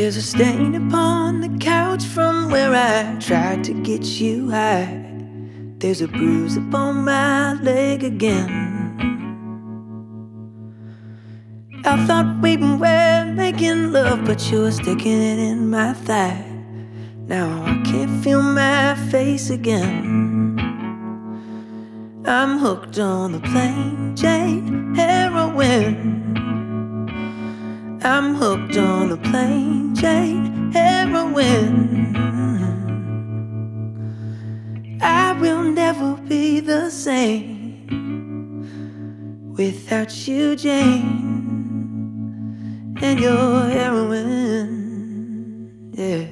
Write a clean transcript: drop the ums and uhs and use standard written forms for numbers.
There's a stain upon the couch from where I tried to get you high. There's a bruise upon my leg again. I thought we were making love, but you were sticking it in my thigh. Now I can't feel my face again. I'm hooked on the plain Jane heroin. I'm hooked on the plain Jane heroin. I will never be the same without you, Jane, and your heroin. Yeah.